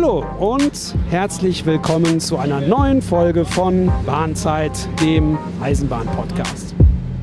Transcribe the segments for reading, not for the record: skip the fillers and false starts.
Hallo und herzlich willkommen zu einer neuen Folge von Bahnzeit, dem Eisenbahn-Podcast.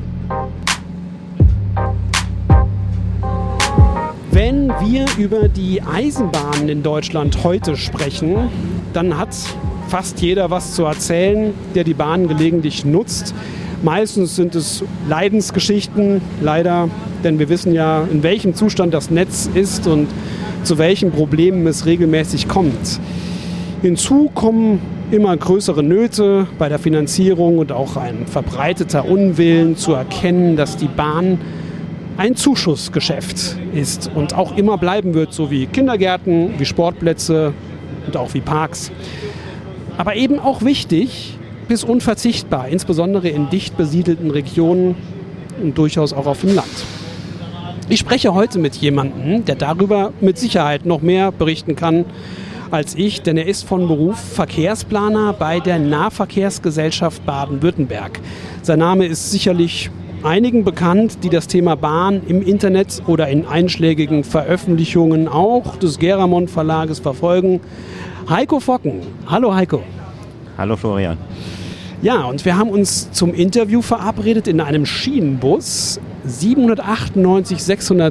Wenn wir über die Eisenbahnen in Deutschland heute sprechen, dann hat fast jeder was zu erzählen, der die Bahn gelegentlich nutzt. Meistens sind es Leidensgeschichten, leider, denn wir wissen ja, in welchem Zustand das Netz ist und zu welchen Problemen es regelmäßig kommt. Hinzu kommen immer größere Nöte bei der Finanzierung und auch ein verbreiteter Unwillen zu erkennen, dass die Bahn ein Zuschussgeschäft ist und auch immer bleiben wird, so wie Kindergärten, wie Sportplätze und auch wie Parks. Aber eben auch wichtig bis unverzichtbar, insbesondere in dicht besiedelten Regionen und durchaus auch auf dem Land. Ich spreche heute mit jemandem, der darüber mit Sicherheit noch mehr berichten kann als ich, denn er ist von Beruf Verkehrsplaner bei der Nahverkehrsgesellschaft Baden-Württemberg. Sein Name ist sicherlich einigen bekannt, die das Thema Bahn im Internet oder in einschlägigen Veröffentlichungen auch des Geramond Verlages verfolgen. Heiko Focken. Hallo Heiko. Hallo Florian. Ja, und wir haben uns zum Interview verabredet in einem Schienenbus 798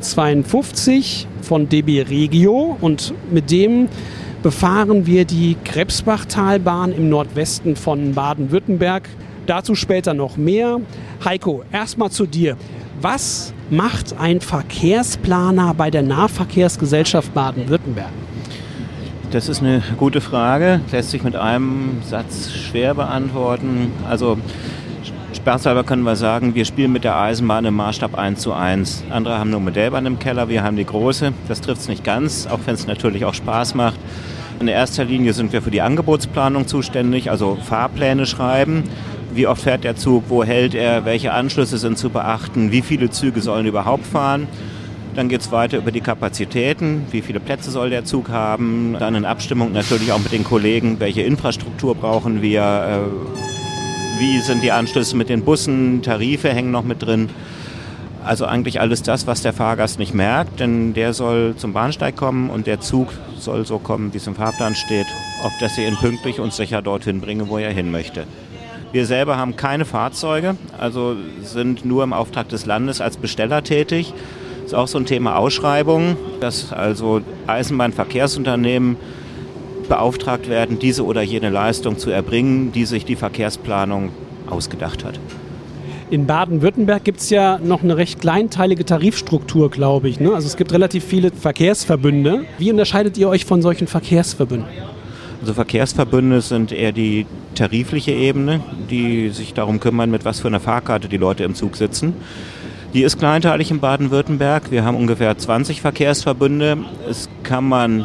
652 von DB Regio und mit dem befahren wir die Krebsbachtalbahn im Nordwesten von Baden-Württemberg. Dazu später noch mehr. Heiko, erstmal zu dir. Was macht ein Verkehrsplaner bei der Nahverkehrsgesellschaft Baden-Württemberg? Das ist eine gute Frage, lässt sich mit einem Satz schwer beantworten. Also spaßhalber können wir sagen, wir spielen mit der Eisenbahn im Maßstab 1:1. Andere haben nur Modellbahn im Keller, wir haben die große. Das trifft es nicht ganz, auch wenn es natürlich auch Spaß macht. In erster Linie sind wir für die Angebotsplanung zuständig, also Fahrpläne schreiben. Wie oft fährt der Zug, wo hält er, welche Anschlüsse sind zu beachten, wie viele Züge sollen überhaupt fahren. Dann geht es weiter über die Kapazitäten, wie viele Plätze soll der Zug haben. Dann in Abstimmung natürlich auch mit den Kollegen, welche Infrastruktur brauchen wir, wie sind die Anschlüsse mit den Bussen, Tarife hängen noch mit drin. Also eigentlich alles das, was der Fahrgast nicht merkt, denn der soll zum Bahnsteig kommen und der Zug soll so kommen, wie es im Fahrplan steht, auf dass sie ihn pünktlich und sicher dorthin bringen, wo er hin möchte. Wir selber haben keine Fahrzeuge, also sind nur im Auftrag des Landes als Besteller tätig. Das ist auch so ein Thema Ausschreibung, dass also Eisenbahnverkehrsunternehmen beauftragt werden, diese oder jene Leistung zu erbringen, die sich die Verkehrsplanung ausgedacht hat. In Baden-Württemberg gibt es ja noch eine recht kleinteilige Tarifstruktur, glaube ich, ne? Also es gibt relativ viele Verkehrsverbünde. Wie unterscheidet ihr euch von solchen Verkehrsverbünden? Also Verkehrsverbünde sind eher die tarifliche Ebene, die sich darum kümmern, mit was für einer Fahrkarte die Leute im Zug sitzen. Die ist kleinteilig in Baden-Württemberg. Wir haben ungefähr 20 Verkehrsverbünde. Es kann man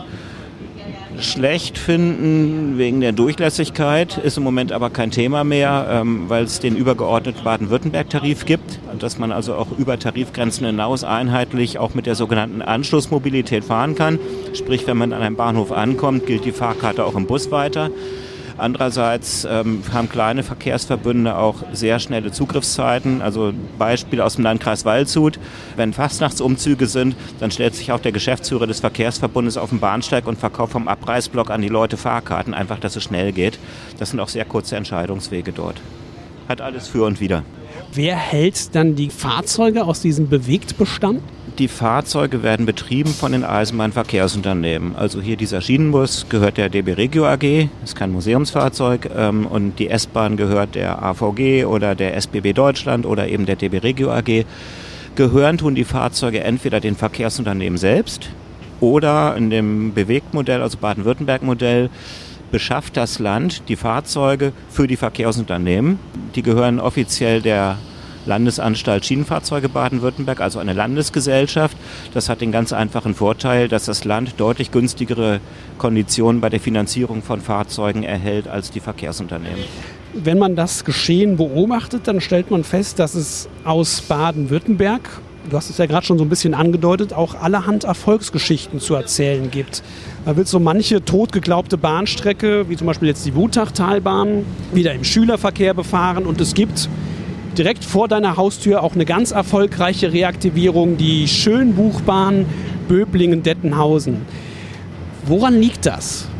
schlecht finden wegen der Durchlässigkeit, ist im Moment aber kein Thema mehr, weil es den übergeordneten Baden-Württemberg-Tarif gibt, dass man also auch über Tarifgrenzen hinaus einheitlich auch mit der sogenannten Anschlussmobilität fahren kann. Sprich, wenn man an einem Bahnhof ankommt, gilt die Fahrkarte auch im Bus weiter. Andererseits haben kleine Verkehrsverbünde auch sehr schnelle Zugriffszeiten. Also Beispiel aus dem Landkreis Waldshut. Wenn Fastnachtsumzüge sind, dann stellt sich auch der Geschäftsführer des Verkehrsverbundes auf den Bahnsteig und verkauft vom Abreißblock an die Leute Fahrkarten, einfach, dass es schnell geht. Das sind auch sehr kurze Entscheidungswege dort. Hat alles für und wider. Wer hält dann die Fahrzeuge aus diesem Bewegtbestand? Die Fahrzeuge werden betrieben von den Eisenbahnverkehrsunternehmen. Also hier dieser Schienenbus gehört der DB Regio AG, ist kein Museumsfahrzeug, und die S-Bahn gehört der AVG oder der SBB Deutschland oder eben der DB Regio AG. Gehören tun die Fahrzeuge entweder den Verkehrsunternehmen selbst oder in dem Bewegtmodell, also Baden-Württemberg-Modell, beschafft das Land die Fahrzeuge für die Verkehrsunternehmen. Die gehören offiziell der Landesanstalt Schienenfahrzeuge Baden-Württemberg, also eine Landesgesellschaft. Das hat den ganz einfachen Vorteil, dass das Land deutlich günstigere Konditionen bei der Finanzierung von Fahrzeugen erhält als die Verkehrsunternehmen. Wenn man das Geschehen beobachtet, dann stellt man fest, dass es aus Baden-Württemberg, du hast es ja gerade schon so ein bisschen angedeutet, auch allerhand Erfolgsgeschichten zu erzählen gibt. Da wird so manche totgeglaubte Bahnstrecke, wie zum Beispiel jetzt die Wutachtalbahn, wieder im Schülerverkehr befahren und es gibt direkt vor deiner Haustür auch eine ganz erfolgreiche Reaktivierung, die Schönbuchbahn Böblingen-Dettenhausen. Woran liegt das?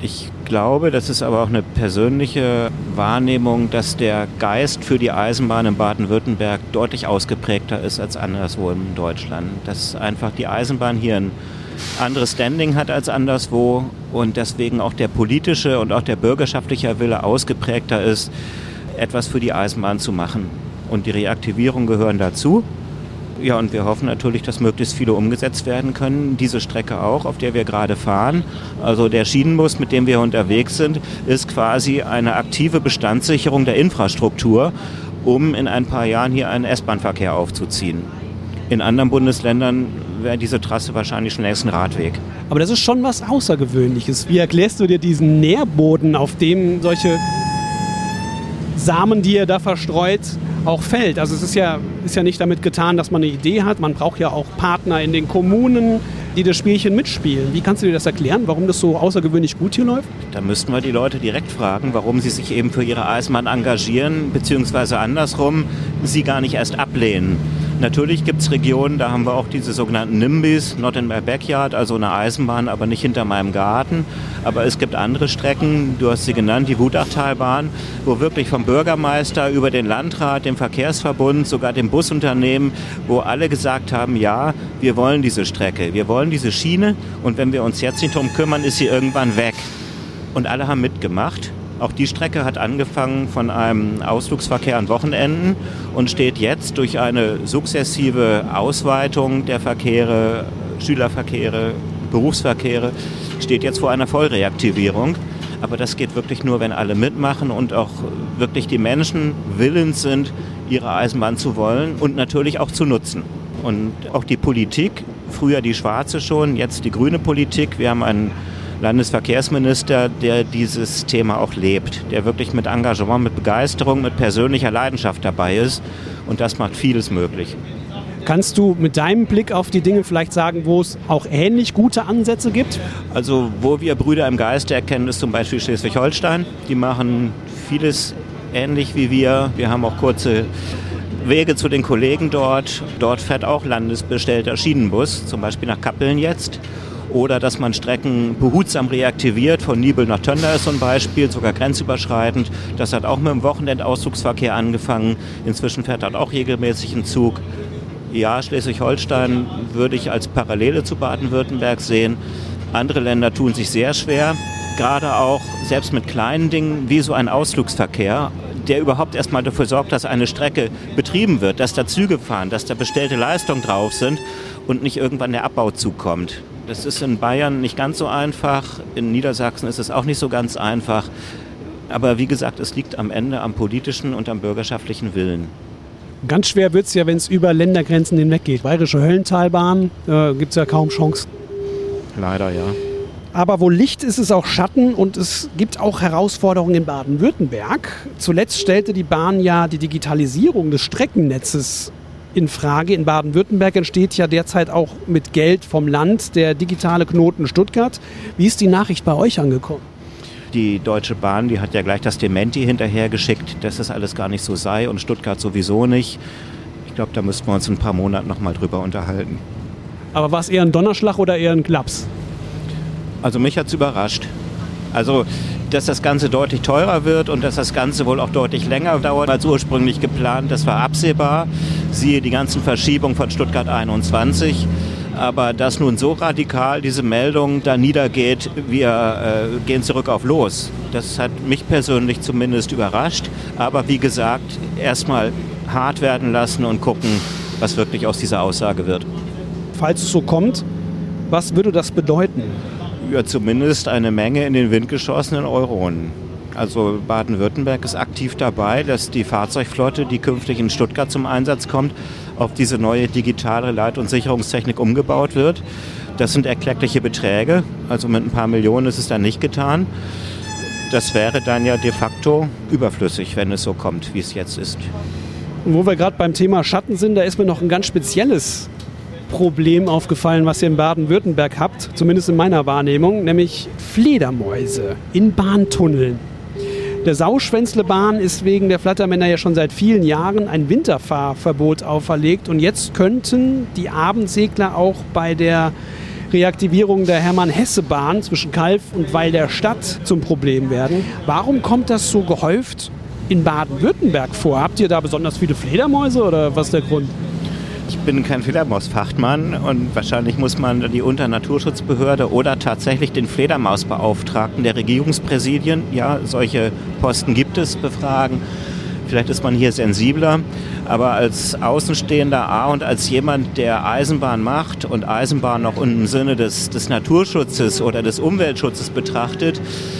Ich glaube, das ist aber auch eine persönliche Wahrnehmung, dass der Geist für die Eisenbahn in Baden-Württemberg deutlich ausgeprägter ist als anderswo in Deutschland. Dass einfach die Eisenbahn hier ein anderes Standing hat als anderswo und deswegen auch der politische und auch der bürgerschaftliche Wille ausgeprägter ist, etwas für die Eisenbahn zu machen. Und die Reaktivierung gehören dazu. Ja, und wir hoffen natürlich, dass möglichst viele umgesetzt werden können. Diese Strecke auch, auf der wir gerade fahren. Also der Schienenbus, mit dem wir unterwegs sind, ist quasi eine aktive Bestandssicherung der Infrastruktur, um in ein paar Jahren hier einen S-Bahn-Verkehr aufzuziehen. In anderen Bundesländern wäre diese Trasse wahrscheinlich schon längst ein Radweg. Aber das ist schon was Außergewöhnliches. Wie erklärst du dir diesen Nährboden, auf dem solche Samen, die ihr da verstreut, auch fällt? Also es ist ja nicht damit getan, dass man eine Idee hat. Man braucht ja auch Partner in den Kommunen, die das Spielchen mitspielen. Wie kannst du dir das erklären, warum das so außergewöhnlich gut hier läuft? Da müssten wir die Leute direkt fragen, warum sie sich eben für ihre Eisenbahn engagieren, beziehungsweise andersrum, sie gar nicht erst ablehnen. Natürlich gibt es Regionen, da haben wir auch diese sogenannten NIMBYs, not in my backyard, also eine Eisenbahn, aber nicht hinter meinem Garten. Aber es gibt andere Strecken, du hast sie genannt, die Wutachtalbahn, wo wirklich vom Bürgermeister über den Landrat, dem Verkehrsverbund, sogar dem Busunternehmen, wo alle gesagt haben, ja, wir wollen diese Strecke, wir wollen diese Schiene und wenn wir uns jetzt nicht drum kümmern, ist sie irgendwann weg. Und alle haben mitgemacht. Auch die Strecke hat angefangen von einem Ausflugsverkehr an Wochenenden und steht jetzt durch eine sukzessive Ausweitung der Verkehre, Schülerverkehre, Berufsverkehre, steht jetzt vor einer Vollreaktivierung. Aber das geht wirklich nur, wenn alle mitmachen und auch wirklich die Menschen willens sind, ihre Eisenbahn zu wollen und natürlich auch zu nutzen. Und auch die Politik, früher die schwarze schon, jetzt die grüne Politik. Wir haben einen Landesverkehrsminister, der dieses Thema auch lebt, der wirklich mit Engagement, mit Begeisterung, mit persönlicher Leidenschaft dabei ist und das macht vieles möglich. Kannst du mit deinem Blick auf die Dinge vielleicht sagen, wo es auch ähnlich gute Ansätze gibt? Also wo wir Brüder im Geiste erkennen, ist zum Beispiel Schleswig-Holstein. Die machen vieles ähnlich wie wir. Wir haben auch kurze Wege zu den Kollegen dort. Dort fährt auch landesbestellter Schienenbus, zum Beispiel nach Kappeln jetzt. Oder dass man Strecken behutsam reaktiviert, von Nibel nach Tönder ist so ein Beispiel, sogar grenzüberschreitend. Das hat auch mit dem Wochenendausflugsverkehr angefangen. Inzwischen fährt dort auch regelmäßig ein Zug. Ja, Schleswig-Holstein würde ich als Parallele zu Baden-Württemberg sehen. Andere Länder tun sich sehr schwer, gerade auch selbst mit kleinen Dingen wie so ein Ausflugsverkehr, der überhaupt erstmal dafür sorgt, dass eine Strecke betrieben wird, dass da Züge fahren, dass da bestellte Leistungen drauf sind und nicht irgendwann der Abbauzug kommt. Das ist in Bayern nicht ganz so einfach, in Niedersachsen ist es auch nicht so ganz einfach. Aber wie gesagt, es liegt am Ende am politischen und am bürgerschaftlichen Willen. Ganz schwer wird es ja, wenn es über Ländergrenzen hinweg geht. Bayerische Höllentalbahn, gibt es ja kaum Chancen. Leider, ja. Aber wo Licht ist, ist auch Schatten und es gibt auch Herausforderungen in Baden-Württemberg. Zuletzt stellte die Bahn ja die Digitalisierung des Streckennetzes in Frage. In Baden-Württemberg entsteht ja derzeit auch mit Geld vom Land der digitale Knoten Stuttgart. Wie ist die Nachricht bei euch angekommen? Die Deutsche Bahn, die hat ja gleich das Dementi hinterhergeschickt, dass das alles gar nicht so sei und Stuttgart sowieso nicht. Ich glaube, da müssten wir uns in ein paar Monaten noch mal drüber unterhalten. Aber war es eher ein Donnerschlag oder eher ein Klaps? Also mich hat es überrascht. Also, dass das Ganze deutlich teurer wird und dass das Ganze wohl auch deutlich länger dauert als ursprünglich geplant, das war absehbar. Siehe die ganzen Verschiebungen von Stuttgart 21. Aber dass nun so radikal diese Meldung da niedergeht, wir gehen zurück auf Los, das hat mich persönlich zumindest überrascht. Aber wie gesagt, erstmal hart werden lassen und gucken, was wirklich aus dieser Aussage wird. Falls es so kommt, was würde das bedeuten? Ja, zumindest eine Menge in den Wind geschossenen Euronen. Also Baden-Württemberg ist aktiv dabei, dass die Fahrzeugflotte, die künftig in Stuttgart zum Einsatz kommt, auf diese neue digitale Leit- und Sicherungstechnik umgebaut wird. Das sind erkleckliche Beträge, also mit ein paar Millionen ist es dann nicht getan. Das wäre dann ja de facto überflüssig, wenn es so kommt, wie es jetzt ist. Und wo wir gerade beim Thema Schatten sind, da ist mir noch ein ganz spezielles Problem aufgefallen, was ihr in Baden-Württemberg habt, zumindest in meiner Wahrnehmung, nämlich Fledermäuse in Bahntunneln. Der Sauschwänzlebahn ist wegen der Flattermänner ja schon seit vielen Jahren ein Winterfahrverbot auferlegt und jetzt könnten die Abendsegler auch bei der Reaktivierung der Hermann-Hesse-Bahn zwischen Calw und Weil der Stadt zum Problem werden. Warum kommt das so gehäuft in Baden-Württemberg vor? Habt ihr da besonders viele Fledermäuse oder was ist der Grund? Ich bin kein Fledermausfachmann und wahrscheinlich muss man die Unternaturschutzbehörde oder tatsächlich den Fledermausbeauftragten der Regierungspräsidien, ja, solche Posten gibt es, befragen. Vielleicht ist man hier sensibler, aber als Außenstehender und als jemand, der Eisenbahn macht und Eisenbahn auch im Sinne des Naturschutzes oder des Umweltschutzes betrachtet,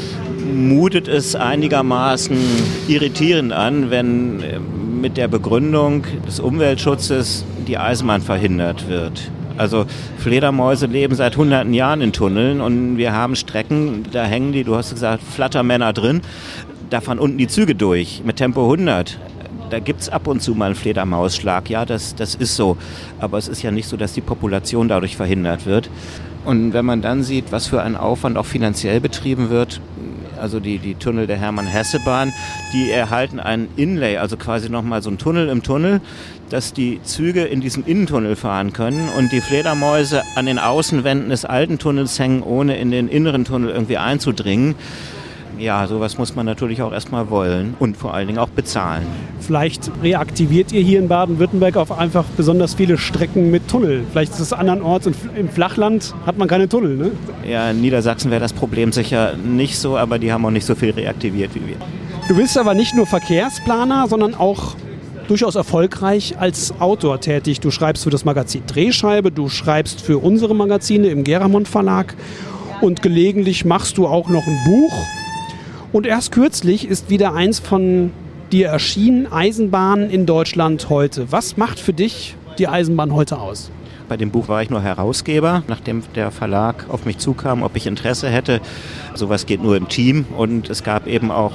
mutet es einigermaßen irritierend an, wenn mit der Begründung des Umweltschutzes die Eisenbahn verhindert wird. Also Fledermäuse leben seit hunderten Jahren in Tunneln und wir haben Strecken, da hängen die, du hast gesagt, Flattermänner drin, da fahren unten die Züge durch mit Tempo 100. Da gibt es ab und zu mal einen Fledermausschlag, ja, das ist so. Aber es ist ja nicht so, dass die Population dadurch verhindert wird. Und wenn man dann sieht, was für ein Aufwand auch finanziell betrieben wird, also die Tunnel der Hermann-Hesse-Bahn, die erhalten einen Inlay, also quasi nochmal so ein Tunnel im Tunnel, dass die Züge in diesem Innentunnel fahren können und die Fledermäuse an den Außenwänden des alten Tunnels hängen, ohne in den inneren Tunnel irgendwie einzudringen. Ja, sowas muss man natürlich auch erstmal wollen und vor allen Dingen auch bezahlen. Vielleicht reaktiviert ihr hier in Baden-Württemberg auf einfach besonders viele Strecken mit Tunnel. Vielleicht ist es andernorts im Flachland hat man keine Tunnel, ne? Ja, in Niedersachsen wäre das Problem sicher nicht so, aber die haben auch nicht so viel reaktiviert wie wir. Du bist aber nicht nur Verkehrsplaner, sondern auch durchaus erfolgreich als Autor tätig. Du schreibst für das Magazin Drehscheibe, du schreibst für unsere Magazine im Geramond Verlag und gelegentlich machst du auch noch ein Buch. Und erst kürzlich ist wieder eins von dir erschienen, Eisenbahn in Deutschland heute. Was macht für dich die Eisenbahn heute aus? Bei dem Buch war ich nur Herausgeber, nachdem der Verlag auf mich zukam, ob ich Interesse hätte. Sowas geht nur im Team und es gab eben auch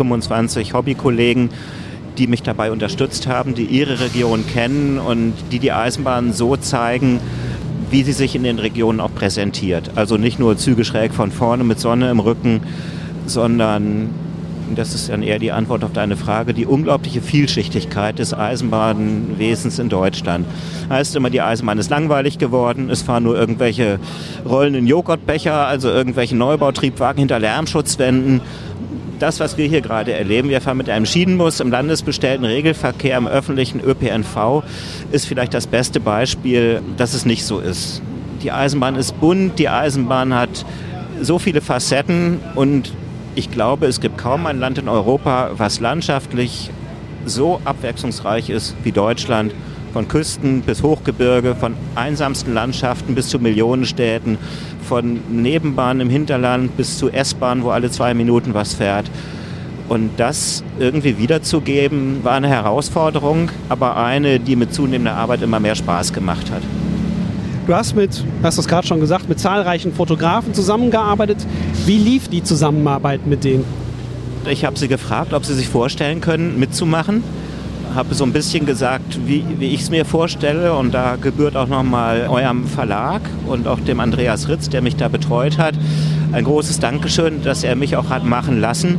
25 Hobbykollegen, die mich dabei unterstützt haben, die ihre Region kennen und die Eisenbahn so zeigen, wie sie sich in den Regionen auch präsentiert. Also nicht nur Züge schräg von vorne mit Sonne im Rücken, sondern, das ist dann eher die Antwort auf deine Frage, die unglaubliche Vielschichtigkeit des Eisenbahnwesens in Deutschland. Heißt immer, die Eisenbahn ist langweilig geworden, es fahren nur irgendwelche rollenden Joghurtbecher, also irgendwelche Neubautriebwagen hinter Lärmschutzwänden. Das, was wir hier gerade erleben, wir fahren mit einem Schienenbus im landesbestellten Regelverkehr, im öffentlichen ÖPNV, ist vielleicht das beste Beispiel, dass es nicht so ist. Die Eisenbahn ist bunt, die Eisenbahn hat so viele Facetten und ich glaube, es gibt kaum ein Land in Europa, was landschaftlich so abwechslungsreich ist wie Deutschland. Von Küsten bis Hochgebirge, von einsamsten Landschaften bis zu Millionenstädten, von Nebenbahnen im Hinterland bis zu S-Bahnen, wo alle 2 Minuten was fährt. Und das irgendwie wiederzugeben, war eine Herausforderung, aber eine, die mit zunehmender Arbeit immer mehr Spaß gemacht hat. Du hast es gerade schon gesagt, mit zahlreichen Fotografen zusammengearbeitet. Wie lief die Zusammenarbeit mit denen? Ich habe sie gefragt, ob sie sich vorstellen können, mitzumachen. Habe so ein bisschen gesagt, wie ich es mir vorstelle. Und da gebührt auch nochmal eurem Verlag und auch dem Andreas Ritz, der mich da betreut hat, ein großes Dankeschön, dass er mich auch hat machen lassen.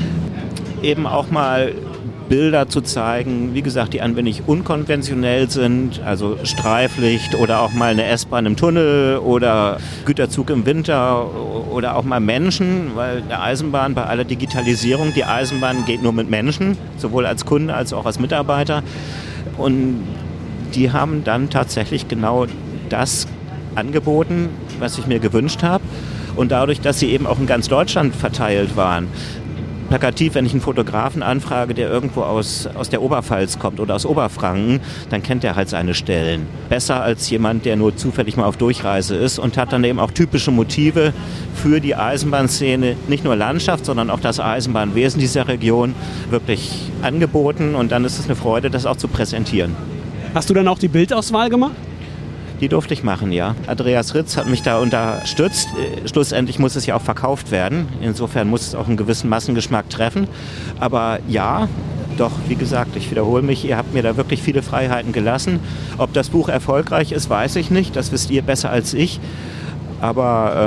Eben auch mal Bilder zu zeigen, wie gesagt, die ein wenig unkonventionell sind, also Streiflicht oder auch mal eine S-Bahn im Tunnel oder Güterzug im Winter oder auch mal Menschen, weil der Eisenbahn bei aller Digitalisierung, die Eisenbahn geht nur mit Menschen, sowohl als Kunde als auch als Mitarbeiter und die haben dann tatsächlich genau das angeboten, was ich mir gewünscht habe und dadurch, dass sie eben auch in ganz Deutschland verteilt waren, plakativ, wenn ich einen Fotografen anfrage, der irgendwo aus der Oberpfalz kommt oder aus Oberfranken, dann kennt er halt seine Stellen. Besser als jemand, der nur zufällig mal auf Durchreise ist und hat dann eben auch typische Motive für die Eisenbahnszene, nicht nur Landschaft, sondern auch das Eisenbahnwesen dieser Region wirklich angeboten und dann ist es eine Freude, das auch zu präsentieren. Hast du dann auch die Bildauswahl gemacht? Die durfte ich machen, ja. Andreas Ritz hat mich da unterstützt. Schlussendlich muss es ja auch verkauft werden. Insofern muss es auch einen gewissen Massengeschmack treffen. Aber ja, doch, wie gesagt, ich wiederhole mich, ihr habt mir da wirklich viele Freiheiten gelassen. Ob das Buch erfolgreich ist, weiß ich nicht. Das wisst ihr besser als ich. Aber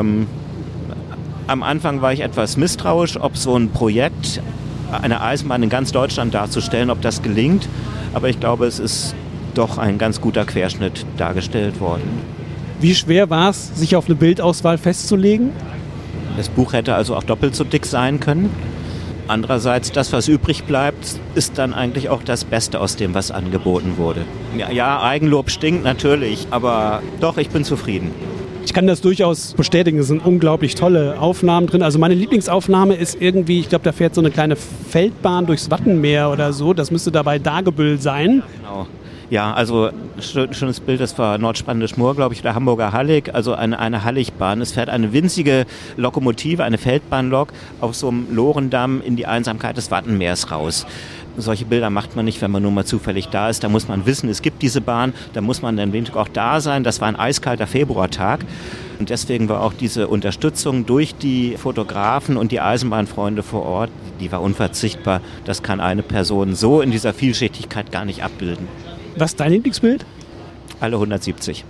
am Anfang war ich etwas misstrauisch, ob so ein Projekt, eine Eisenbahn in ganz Deutschland darzustellen, ob das gelingt. Aber ich glaube, es ist doch ein ganz guter Querschnitt dargestellt worden. Wie schwer war es, sich auf eine Bildauswahl festzulegen? Das Buch hätte also auch doppelt so dick sein können. Andererseits, das, was übrig bleibt, ist dann eigentlich auch das Beste aus dem, was angeboten wurde. Ja, Eigenlob stinkt natürlich, aber doch, ich bin zufrieden. Ich kann das durchaus bestätigen, es sind unglaublich tolle Aufnahmen drin. Also meine Lieblingsaufnahme ist irgendwie, ich glaube, da fährt so eine kleine Feldbahn durchs Wattenmeer oder so. Das müsste dabei Dagebüll sein. Genau. Ja, also schönes Bild, das war Nordspannende Moor, glaube ich, oder Hamburger Hallig, also eine Halligbahn. Es fährt eine winzige Lokomotive, eine Feldbahnlok auf so einem Lorendamm in die Einsamkeit des Wattenmeers raus. Solche Bilder macht man nicht, wenn man nur mal zufällig da ist. Da muss man wissen, es gibt diese Bahn, da muss man dann wenigstens auch da sein. Das war ein eiskalter Februartag und deswegen war auch diese Unterstützung durch die Fotografen und die Eisenbahnfreunde vor Ort, die war unverzichtbar. Das kann eine Person so in dieser Vielschichtigkeit gar nicht abbilden. Was ist dein Lieblingsbild? Alle 170.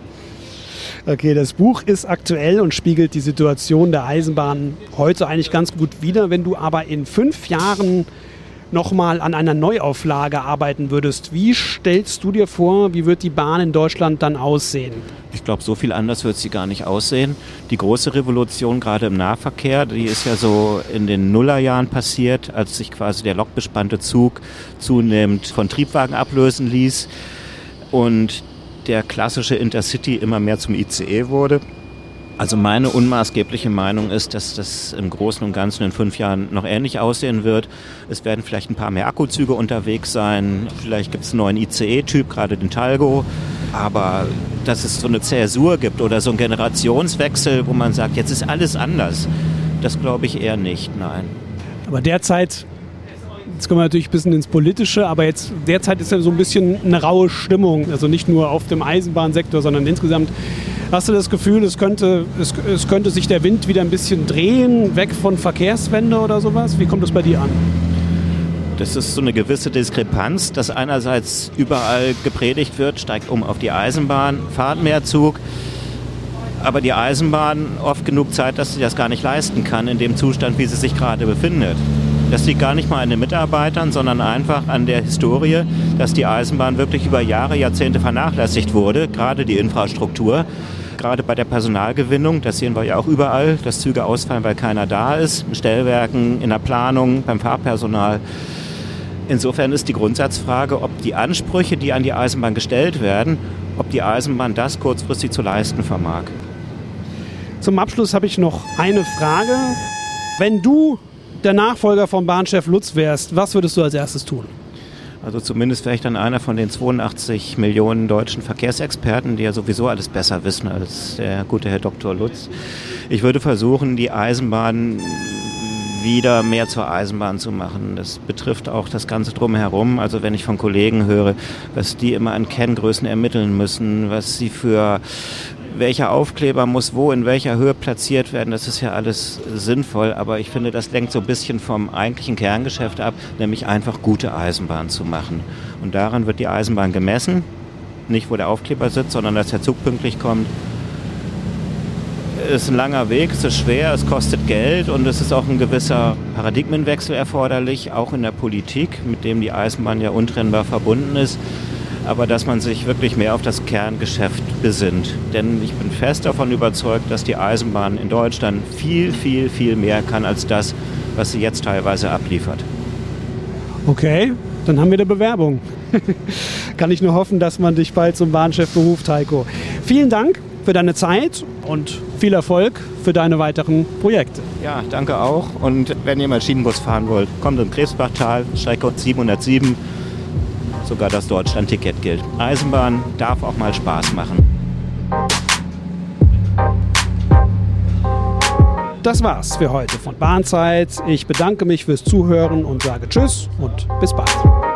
Okay, das Buch ist aktuell und spiegelt die Situation der Eisenbahn heute eigentlich ganz gut wider. Wenn du aber in 5 Jahren nochmal an einer Neuauflage arbeiten würdest, wie stellst du dir vor, wie wird die Bahn in Deutschland dann aussehen? Ich glaube, so viel anders wird sie gar nicht aussehen. Die große Revolution gerade im Nahverkehr, die ist ja so in den Nullerjahren passiert, als sich quasi der lokbespannte Zug zunehmend von Triebwagen ablösen ließ und der klassische Intercity immer mehr zum ICE wurde. Also meine unmaßgebliche Meinung ist, dass das im Großen und Ganzen in 5 Jahren noch ähnlich aussehen wird. Es werden vielleicht ein paar mehr Akkuzüge unterwegs sein. Vielleicht gibt es einen neuen ICE-Typ, gerade den Talgo. Aber dass es so eine Zäsur gibt oder so einen Generationswechsel, wo man sagt, jetzt ist alles anders, das glaube ich eher nicht, nein. Aber derzeit, jetzt kommen wir natürlich ein bisschen ins Politische, aber jetzt derzeit ist ja so ein bisschen eine raue Stimmung. Also nicht nur auf dem Eisenbahnsektor, sondern insgesamt. Hast du das Gefühl, es könnte sich der Wind wieder ein bisschen drehen, weg von Verkehrswende oder sowas? Wie kommt das bei dir an? Das ist so eine gewisse Diskrepanz, dass einerseits überall gepredigt wird, steigt um auf die Eisenbahn, fahrt mehr Zug, aber die Eisenbahn oft genug Zeit, dass sie das gar nicht leisten kann in dem Zustand, wie sie sich gerade befindet. Das liegt gar nicht mal an den Mitarbeitern, sondern einfach an der Historie, dass die Eisenbahn wirklich über Jahre, Jahrzehnte vernachlässigt wurde, gerade die Infrastruktur. Gerade bei der Personalgewinnung, das sehen wir ja auch überall, dass Züge ausfallen, weil keiner da ist, in Stellwerken, in der Planung, beim Fahrpersonal. Insofern ist die Grundsatzfrage, ob die Ansprüche, die an die Eisenbahn gestellt werden, ob die Eisenbahn das kurzfristig zu leisten vermag. Zum Abschluss habe ich noch eine Frage. Wenn du der Nachfolger von Bahnchef Lutz wärst, was würdest du als erstes tun? Also zumindest wäre ich dann einer von den 82 Millionen deutschen Verkehrsexperten, die ja sowieso alles besser wissen als der gute Herr Dr. Lutz. Ich würde versuchen, die Eisenbahn wieder mehr zur Eisenbahn zu machen. Das betrifft auch das Ganze drumherum. Also wenn ich von Kollegen höre, was die immer an Kenngrößen ermitteln müssen, was sie für welcher Aufkleber muss wo in welcher Höhe platziert werden, das ist ja alles sinnvoll, aber ich finde, das lenkt so ein bisschen vom eigentlichen Kerngeschäft ab, nämlich einfach gute Eisenbahn zu machen. Und daran wird die Eisenbahn gemessen, nicht wo der Aufkleber sitzt, sondern dass der Zug pünktlich kommt. Es ist ein langer Weg, es ist schwer, es kostet Geld und es ist auch ein gewisser Paradigmenwechsel erforderlich, auch in der Politik, mit dem die Eisenbahn ja untrennbar verbunden ist. Aber dass man sich wirklich mehr auf das Kerngeschäft besinnt. Denn ich bin fest davon überzeugt, dass die Eisenbahn in Deutschland viel, viel, viel mehr kann als das, was sie jetzt teilweise abliefert. Okay, dann haben wir eine Bewerbung. Kann ich nur hoffen, dass man dich bald zum Bahnchef beruft, Heiko. Vielen Dank für deine Zeit und viel Erfolg für deine weiteren Projekte. Ja, danke auch. Und wenn ihr mal Schienenbus fahren wollt, kommt ins Krebsbachtal, Steigcode 707. Sogar das Deutschland-Ticket gilt. Eisenbahn darf auch mal Spaß machen. Das war's für heute von Bahnzeit. Ich bedanke mich fürs Zuhören und sage Tschüss und bis bald.